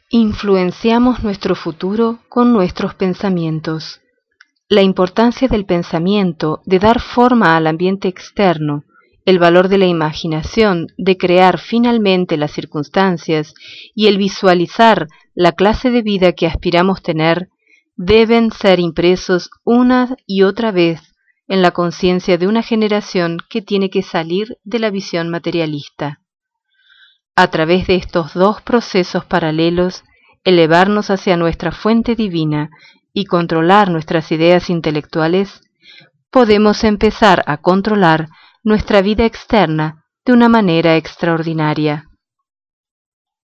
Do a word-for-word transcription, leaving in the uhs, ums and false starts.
Influenciamos nuestro futuro con nuestros pensamientos. La importancia del pensamiento, de dar forma al ambiente externo, el valor de la imaginación, de crear finalmente las circunstancias y el visualizar la clase de vida que aspiramos tener, deben ser impresos una y otra vez en la conciencia de una generación que tiene que salir de la visión materialista. A través de estos dos procesos paralelos, elevarnos hacia nuestra fuente divina y controlar nuestras ideas intelectuales, podemos empezar a controlar nuestra vida externa de una manera extraordinaria.